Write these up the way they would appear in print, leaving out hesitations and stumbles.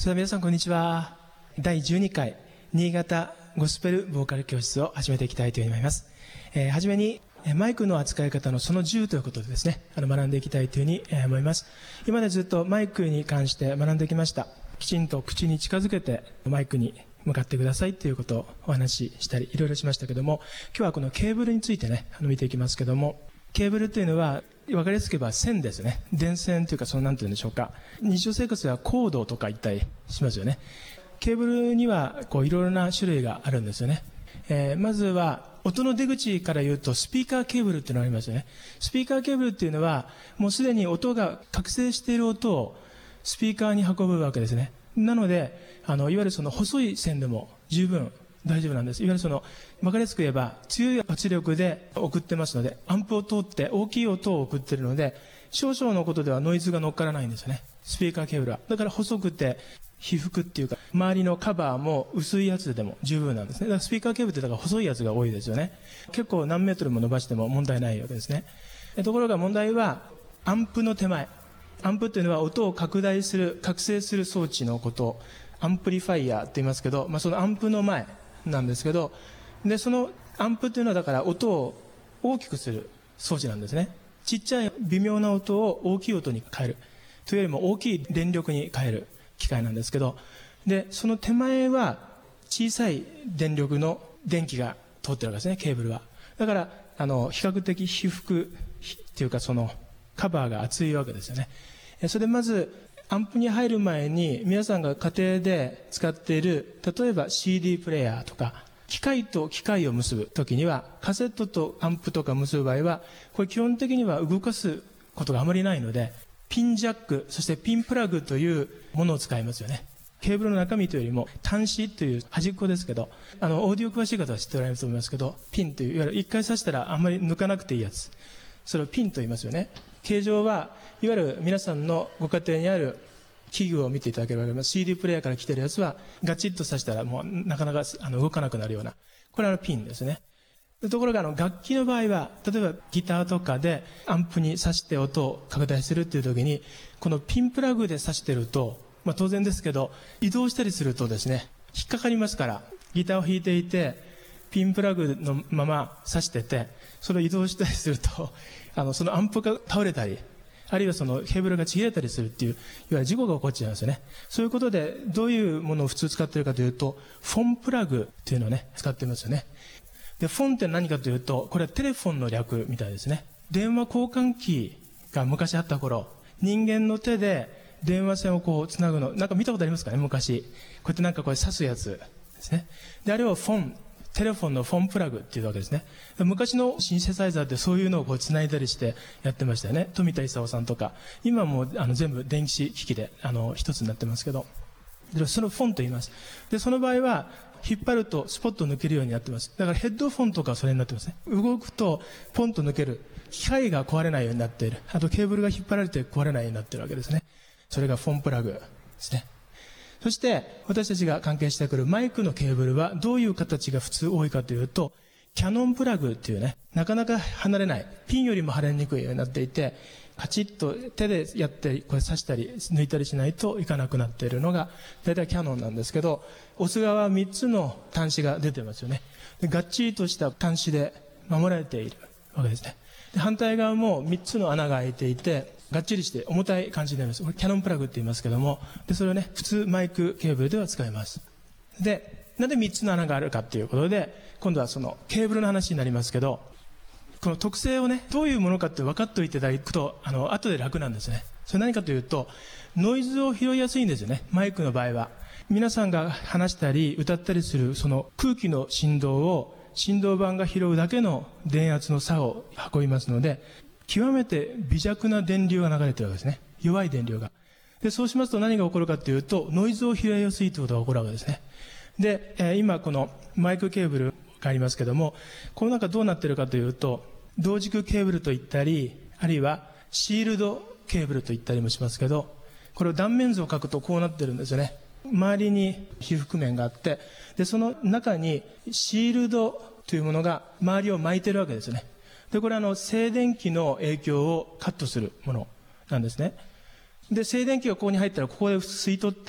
それでは皆さんこんにちは。第12回新潟ゴスペルボーカル教室を始めていきたいというふうに思います。はじめにマイクの扱い方のその10ということでですね、学んでいきたいというふうに思います。今までずっとマイクに関して学んできました。きちんと口に近づけてマイクに向かってくださいということをお話ししたりいろいろしましたけども、今日はこのケーブルについてね、見ていきますけども、ケーブルというのは分かりやすく言えば線ですね。電線というか、なんて言うんでしょうか。日常生活ではコードとか言ったりしますよね。ケーブルにはいろいろな種類があるんですよね。まずは音の出口から言うとスピーカーケーブルっていうのがありますよね。スピーカーケーブルっていうのはもうすでに音が覚醒している音をスピーカーに運ぶわけですね。なのでいわゆるその細い線でも十分大丈夫なんです。いわゆる分かりやすく言えば強い圧力で送ってますので、アンプを通って大きい音を送っているので、少々のことではノイズが乗っからないんですよね。スピーカーケーブルは。だから細くて被覆っていうか、周りのカバーも薄いやつでも十分なんですね。だからスピーカーケーブルってだから細いやつが多いですよね。結構何メートルも伸ばしても問題ないわけですね。ところが問題はアンプの手前。アンプっていうのは音を拡大する、覚醒する装置のことをアンプリファイヤーって言いますけど、そのアンプの前なんですけど、でそのアンプっていうのはだから音を大きくする装置なんですね。ちっちゃい微妙な音を大きい音に変えるというよりも大きい電力に変える機械なんですけど、でその手前は小さい電力の電気が通ってるわけですね、ケーブルは。だから比較的被覆っていうか、そのカバーが厚いわけですよね。それでまずアンプに入る前に皆さんが家庭で使っている、例えば CD プレイヤーとか機械と機械を結ぶときには、カセットとアンプとか結ぶ場合はこれ基本的には動かすことがあまりないので、ピンジャック、そしてピンプラグというものを使いますよね。ケーブルの中身というよりも端子という端っこですけど、オーディオ詳しい方は知っておられると思いますけど、ピンといういわゆる一回刺したらあんまり抜かなくていいやつ、それをピンと言いますよね。形状はいわゆる皆さんのご家庭にある器具を見ていただければ分かります。 CD プレイヤーから来てるやつはガチッと刺したらもうなかなか動かなくなるような、これはピンですね。ところが楽器の場合は、例えばギターとかでアンプに挿して音を拡大するっていう時に、このピンプラグで挿してると、当然ですけど移動したりするとですね、引っかかりますから、ギターを弾いていてピンプラグのまま挿してて、それを移動したりするとそのアンプが倒れたり、あるいはそのケーブルがちぎれたりするっていう、いわゆる事故が起こっちゃうんですよね。そういうことでどういうものを普通使っているかというと、フォンプラグっていうのをね使っていますよね。でフォンって何かというと、これはテレフォンの略みたいですね。電話交換機が昔あった頃、人間の手で電話線をつなぐの、なんか見たことありますかね、昔。こうやってこれ刺すやつですね。であれをフォン、テレフォンのフォンプラグっていうわけですね。昔のシンセサイザーってそういうのをつないだりしてやってましたよね。富田勲さんとか。今も全部電子機器で一つになってますけど、そのフォンと言います。でその場合は引っ張るとスポッと抜けるようになってます。だからヘッドフォンとかそれになってますね。動くとポンと抜ける、機械が壊れないようになっている。あとケーブルが引っ張られて壊れないようになっているわけですね。それがフォンプラグですね。そして私たちが関係してくるマイクのケーブルはどういう形が普通多いかというと、キャノンプラグっていうね、なかなか離れない、ピンよりも離れにくいようになっていて、カチッと手でやってこれ刺したり抜いたりしないといかなくなっているのが大体キャノンなんですけど、押す側は3つの端子が出てますよね。でがっちりとした端子で守られているわけですね。で反対側も3つの穴が開いていて、がっちりして重たい感じになります。これキャノンプラグって言いますけども、でそれをね普通マイクケーブルでは使います。でなんで3つの穴があるかということで、今度はそのケーブルの話になりますけど、この特性をねどういうものかって分かっておいていただくと後で楽なんですね。それ何かというと、ノイズを拾いやすいんですよね。マイクの場合は皆さんが話したり歌ったりするその空気の振動を振動板が拾うだけの電圧の差を運びますので、極めて微弱な電流が流れているわけですね。弱い電流が。でそうしますと何が起こるかというと、ノイズを拾いやすいということが起こるわけですね。で、今このマイクケーブルがありますけども、この中どうなっているかというと、同軸ケーブルといったり、あるいはシールドケーブルと言ったりもしますけど、これを断面図を書くとこうなってるんですよね。周りに被覆面があって、でその中にシールドというものが周りを巻いてるわけですね。でこれは静電気の影響をカットするものなんですね。で静電気がここに入ったらここで吸い取って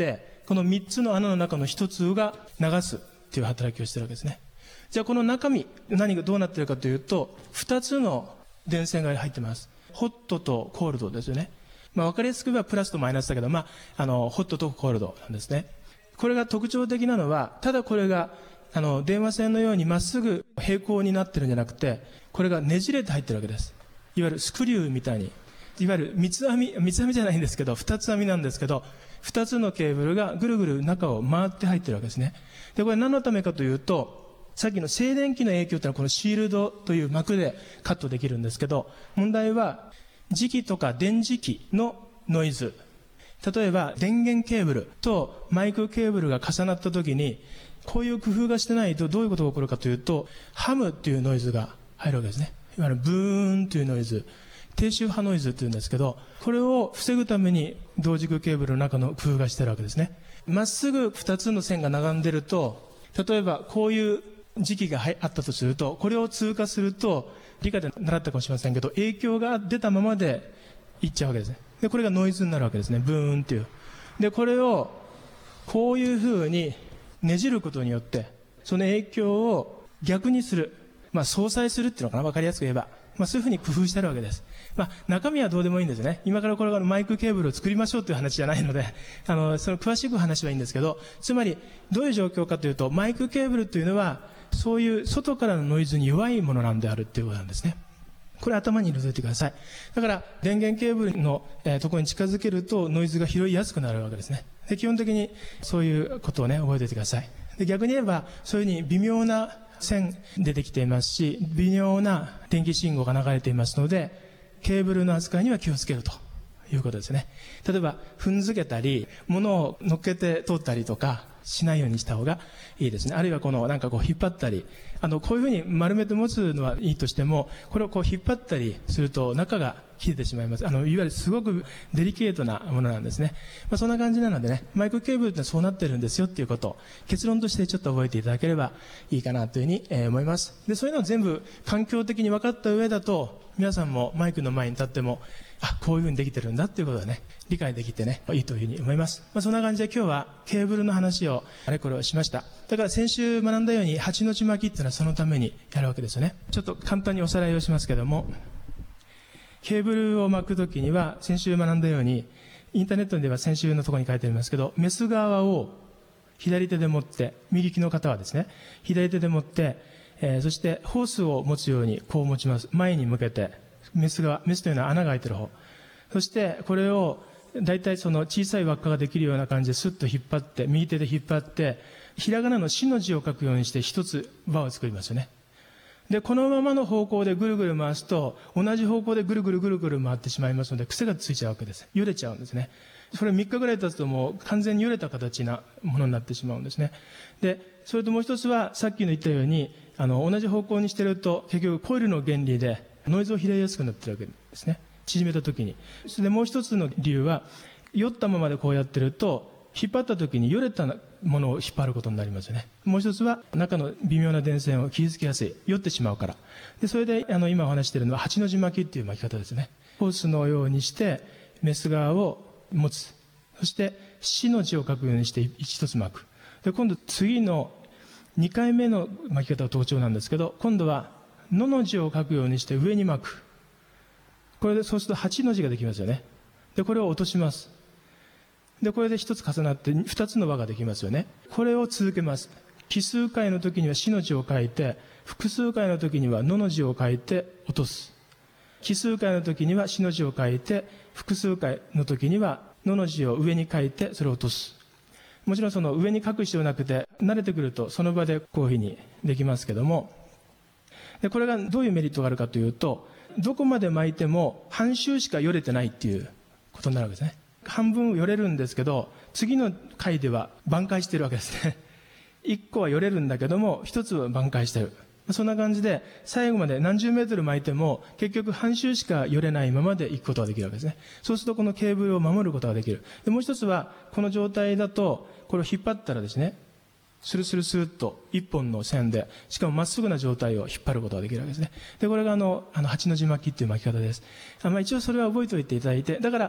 この3つの穴の中の1つが流すという働きをしているわけですね。じゃあこの中身、何がどうなっているかというと、2つの電線が入っています。ホットとコールドですよね。わかりやすく言えばプラスとマイナスだけど、ホットとコールドなんですね。これが特徴的なのは、ただこれが、電話線のようにまっすぐ平行になってるんじゃなくて、これがねじれて入ってるわけです。いわゆるスクリューみたいに。いわゆる三つ編みじゃないんですけど、二つ編みなんですけど、二つのケーブルがぐるぐる中を回って入ってるわけですね。で、これ何のためかというと、さっきの静電気の影響というのはこのシールドという膜でカットできるんですけど、問題は磁気とか電磁気のノイズ。例えば電源ケーブルとマイクケーブルが重なった時に、こういう工夫がしてないとどういうことが起こるかというと、ハムっていうノイズが入るわけですね。いわゆるブーンというノイズ。低周波ノイズっていうんですけど、これを防ぐために同軸ケーブルの中の工夫がしてるわけですね。まっすぐ2つの線が並んでると、例えばこういう時期があったとすると、これを通過すると、理科で習ったかもしれませんけど、影響が出たままでいっちゃうわけですね。で、これがノイズになるわけですね。ブーンっていう。で、これをこういう風にねじることによって、その影響を逆にする。相殺するっていうのかな、わかりやすく言えば。そういうふうに工夫してあるわけです。中身はどうでもいいんですね。今からこれからマイクケーブルを作りましょうという話じゃないので、その詳しく話はいいんですけど、つまり、どういう状況かというと、マイクケーブルというのは、そういう外からのノイズに弱いものなんであるっていうことなんですね。これ頭に入れておいてください。だから、電源ケーブルのところに近づけると、ノイズが拾いやすくなるわけですね。で、基本的にそういうことをね、覚えておいてください。で、逆に言えば、そういうふうに微妙な線出てきていますし、微妙な電気信号が流れていますので、ケーブルの扱いには気をつけるということですね。例えば、踏んづけたり、物を乗っけて通ったりとかしないようにした方がいいですね。あるいは引っ張ったり、こういうふうに丸めて持つのはいいとしても、これを引っ張ったりすると中が切れてしまいます。いわゆるすごくデリケートなものなんですね。そんな感じなのでね、マイクロケーブルってそうなってるんですよっていうことを結論としてちょっと覚えていただければいいかなというふうに思います。で、そういうのを全部環境的に分かった上だと、皆さんもマイクの前に立っても、こういうふうにできてるんだっていうことはね、理解できてね、いいというふうに思います。そんな感じで今日はケーブルの話をあれこれをしました。だから先週学んだように8の字巻きっていうのはそのためにやるわけですよね。ちょっと簡単におさらいをしますけども、ケーブルを巻くときには先週学んだように、インターネットでは先週のところに書いてありますけど、メス側を左手で持って、右利きの方はですね、左手で持って、そしてホースを持つようにこう持ちます。前に向けて、メスというのは穴が開いてる方。そしてこれをだいたいその小さい輪っかができるような感じでスッと引っ張って、右手で引っ張って、ひらがなのしの字を書くようにして一つ輪を作りますよね。で、このままの方向でぐるぐる回すと、同じ方向でぐるぐるぐるぐる回ってしまいますので、癖がついちゃうわけです。揺れちゃうんですね。それ3日ぐらい経つともう完全に揺れた形なものになってしまうんですね。で、それともう一つは、さっきの言ったように、同じ方向にしてると、結局コイルの原理でノイズを拾いやすくなってるわけですね。縮めた時に。それでもう一つの理由は、酔ったままでこうやってると、引っ張った時によれたものを引っ張ることになりますよね。もう一つは中の微妙な電線を傷つけやすい。酔ってしまうから。で、それで今お話しているのは8の字巻きっていう巻き方ですね。ホースのようにしてメス側を持つ。そして死の字を書くようにして一つ巻く。で、今度次の2回目の巻き方が特徴なんですけど、今度はのの字を書くようにして上に巻く。これでそうすると8の字ができますよね。で、これを落とします。で、これで一つ重なって二つの輪ができますよね。これを続けます。奇数回の時には死の字を書いて、複数回の時にはのの字を書いて落とす。奇数回の時には死の字を書いて、複数回の時にはのの字を上に書いて、それを落とす。もちろんその上に書く必要なくて、慣れてくるとその場でこういうふうにできますけども、で、これがどういうメリットがあるかというと、どこまで巻いても半周しかよれてないっていうことになるわけですね。半分よれるんですけど、次の回では挽回してるわけですね。一個はよれるんだけども、一つは挽回してる。そんな感じで、最後まで何十メートル巻いても、結局半周しかよれないままで行くことができるわけですね。そうするとこのケーブルを守ることができる。で、もう一つは、この状態だと、これを引っ張ったらですね、スルスルスルっと一本の線で、しかもまっすぐな状態を引っ張ることができるわけですね。で、これが8の字巻きっていう巻き方です。一応それは覚えておいていただいて、だから、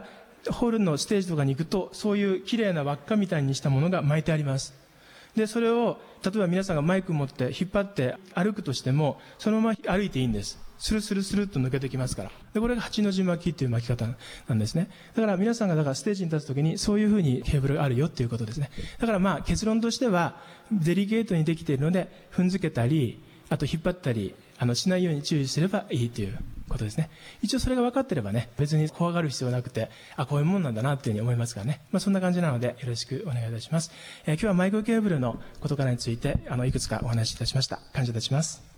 ホールのステージとかに行くと、そういう綺麗な輪っかみたいにしたものが巻いてあります。で、それを、例えば皆さんがマイク持って引っ張って歩くとしても、そのまま歩いていいんです。スルスルスルっと抜けてきますから。で、これが8の字巻きっていう巻き方なんですね。だから皆さんがステージに立つときにそういうふうにケーブルがあるよっていうことですね。だから結論としては、デリケートにできているので、踏んづけたり、あと引っ張ったり、しないように注意すればいいということですね。一応それが分かってればね、別に怖がる必要なくて、こういうもんなんだなっていうふうに思いますからね。そんな感じなのでよろしくお願いいたします。今日はマイクロケーブルのことからについて、いくつかお話しいたしました。感謝いたします。